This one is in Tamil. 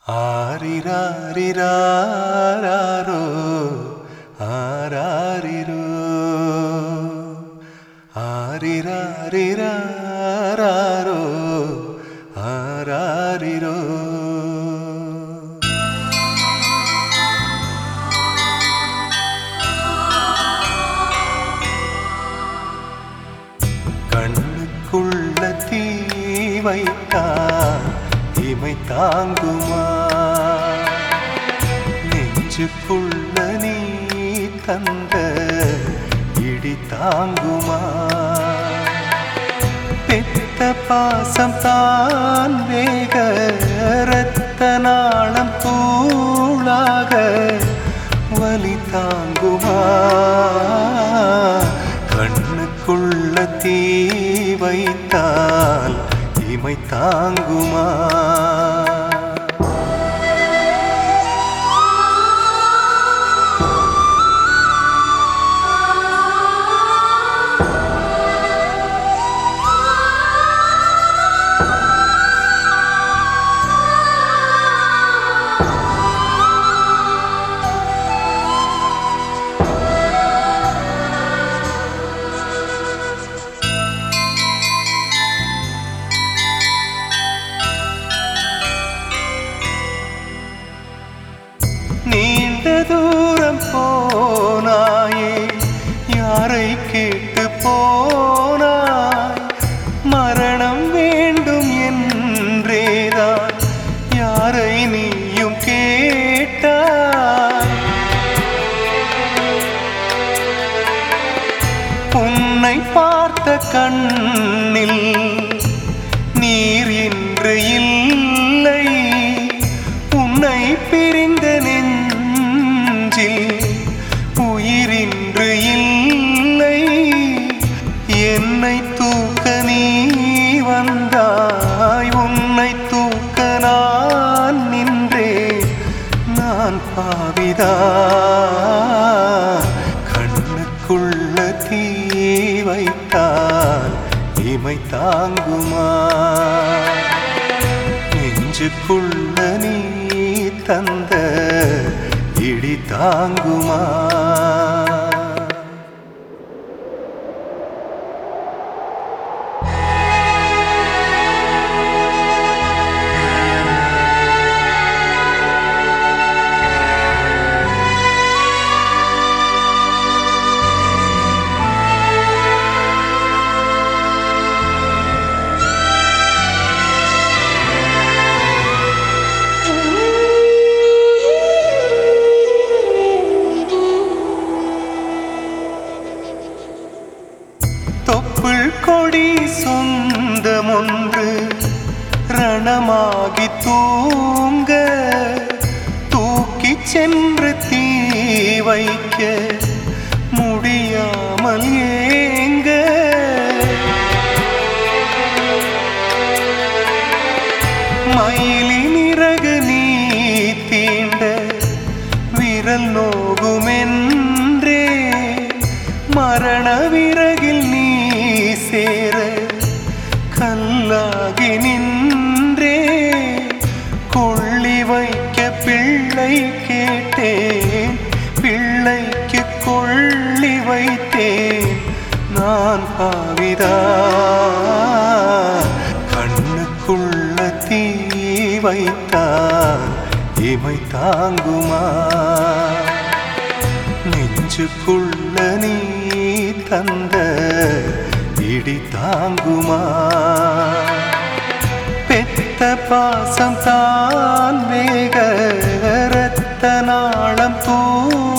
ஆரிராரிராரோ ஆராரிரோ ஆரிராரிராரோ ஆராரிரோ. கண்ணுக்குள்ள தீ வைத்தால் இமை தாங்குமா? நெஞ்சுக்குள்ள நீ தந்த இடி தாங்குமா? பெத்த பாசம் தான் வேக இரத்த நாளம் தூளாக வலி தாங்குமா? கண்ணுக்குள்ள தீ வைத்தால் இமை தாங்குமா? நீண்ட தூரம் போனாயே, யாரை கேட்டு போனாய்? மரணம் வேண்டும் என்றேதான் யாரை நீயும் கேட்டாய்? உன்னை பார்த்த கண்ணில் நீர் இன்று இல்லை, உன்னை பிரிந்த நெஞ்சில் உயிரின்று இல்லை. என்னை தூக்க நீ வந்தாய், உன்னை தூக்க நான் நின்றேன். நான் பாவிதான். கண்ணுக்குள்ள தீ வைத்தால் இமை தாங்குமா? நெஞ்சுக்குள்ள நீ தந்த இடி தாங்குமா? தொப்புள் கொடி சொந்தமொன்று ரணமாகி தூங்க, தூக்கி சென்று தீ வைக்க முடியாமல் ஏங்க. மயிலின் இறகு நீ தீண்ட விரல் நோகுமென்றே, மரண விறகில் நீ சேர கல்லாகி நின்றே. கொள்ளி வைக்க பிள்ளை கேட்டேன், பிள்ளைக்கு கொள்ளி வைத்தேன். நான் பாவிதான். கண்ணுக்குள்ள தீ வைத்தால் இமை தாங்குமா? நெஞ்சுக்குள்ள நீ தந்த இடி தாங்குமா? பெத்த பாசம் தான் வேக இரத்த நாளம்